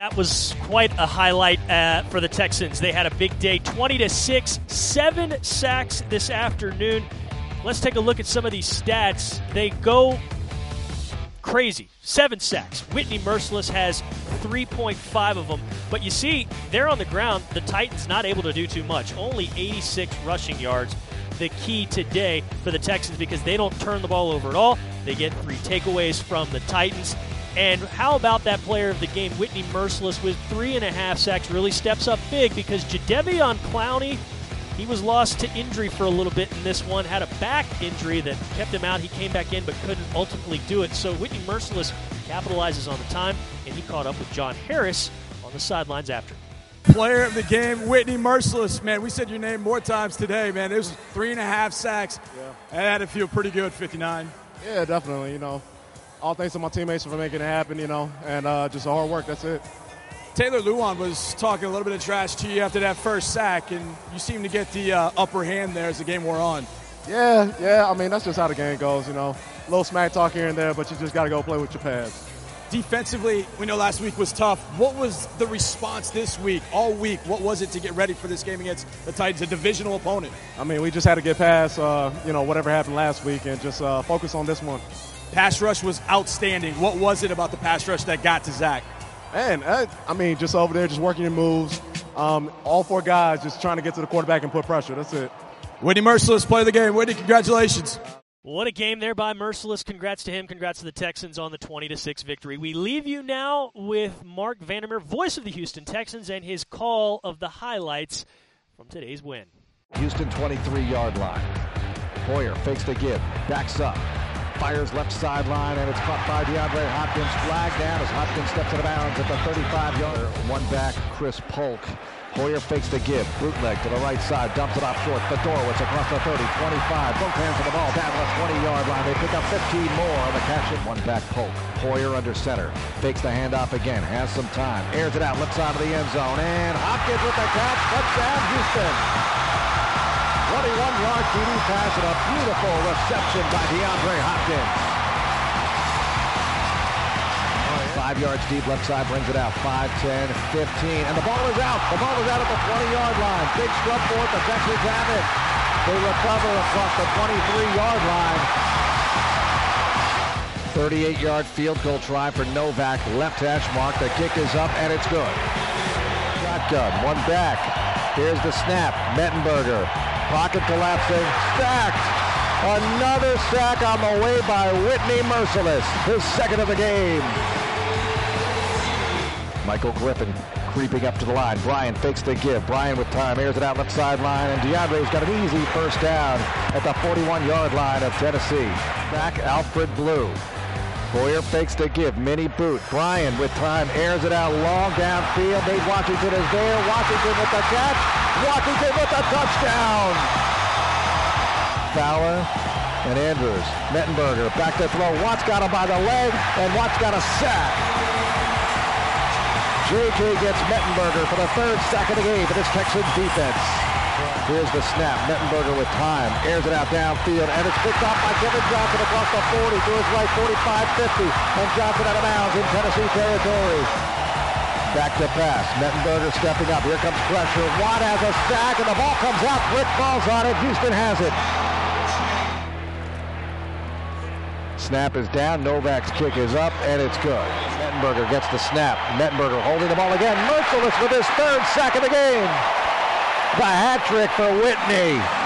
That was quite a highlight for the Texans. They had a big day, 20-6, 7 sacks this afternoon. Let's take a look at some of these stats. They go crazy. 7 sacks. Whitney Mercilus has 3.5 of them. But you see, they're on the ground. The Titans not able to do too much. Only 86 rushing yards. The key today for the Texans because they don't turn the ball over at all. They get 3 takeaways from the Titans. And how about that player of the game, Whitney Mercilus, with 3.5 sacks, really steps up big because Jadeveon Clowney, he was lost to injury for a little bit in this one, had a back injury that kept him out. He came back in but couldn't ultimately do it. So Whitney Mercilus capitalizes on the time, and he caught up with John Harris on the sidelines after. Player of the game, Whitney Mercilus. Man, we said your name more times today, man. It was 3.5 sacks. Yeah. And that had to feel pretty good, 59. Yeah, definitely, all thanks to my teammates for making it happen, and just hard work. That's it. Taylor Lewan was talking a little bit of trash to you after that first sack, and you seemed to get the upper hand there as the game wore on. Yeah. I mean, that's just how the game goes, A little smack talk here and there, but you just got to go play with your pads. Defensively, we know last week was tough. What was the response this week, all week? What was it to get ready for this game against the Titans, a divisional opponent? I mean, we just had to get past, whatever happened last week and just focus on this one. Pass rush was outstanding. What was it about the pass rush that got to Zach? Man, just over there, just working your moves. All 4 guys just trying to get to the quarterback and put pressure. That's it. Whitney Mercilus, play of the game. Whitney, congratulations. What a game there by Mercilus. Congrats to him. Congrats to the Texans on the 20-6 victory. We leave you now with Mark Vandermeer, voice of the Houston Texans, and his call of the highlights from today's win. Houston 23-yard line. Hoyer fakes the give, backs up. Fires left sideline, and it's caught by DeAndre Hopkins. Flag down as Hopkins steps out of bounds at the 35-yard. One back, Chris Polk. Hoyer fakes the give, bootleg to the right side, dumps it off short. Fedorowicz across the 30, 25. Both hands on the ball, down to the 20-yard line. They pick up 15 more on the catch. One back, Polk. Hoyer under center, fakes the handoff again, has some time, airs it out left side of the end zone, and Hopkins with the catch. Touchdown, Houston. 21-yard TD pass and a beautiful reception by DeAndre Hopkins. 5 yards deep, left side brings it out. 5, 10, 15, and the ball is out. The ball is out at the 20-yard line. Big scrub for it. The Texans have it. They recover across the 23-yard line. 38-yard field goal try for Novak. Left hash mark. The kick is up, and it's good. Shotgun, one back. Here's the snap. Mettenberger. Pocket collapsing, sacked. Another sack on the way by Whitney Mercilus, his second of the game. Michael Griffin creeping up to the line. Bryan fakes the give. Bryan with time, airs it out left sideline, and DeAndre's got an easy first down at the 41-yard line of Tennessee. Back Alfred Blue. Hoyer fakes the give, mini boot. Bryan with time, airs it out long downfield. Nate Washington is there. Washington with the catch. Washington with the touchdown. Fowler and Andrews. Mettenberger back to throw. Watts got him by the leg, and Watts got a sack. J.K. gets Mettenberger for the 3rd sack of the game for this Texans defense. Here's the snap. Mettenberger with time. Airs it out downfield, and it's picked off by Kevin Johnson across the 40 to his right, 45-50. And Johnson out of bounds in Tennessee territory. Back to pass. Mettenberger stepping up. Here comes pressure. Watt has a sack, and the ball comes out. Brick falls on it. Houston has it. Snap is down. Novak's kick is up, and it's good. Mettenberger gets the snap. Mettenberger holding the ball again. Mercilus with his 3rd sack of the game. The hat trick for Whitney.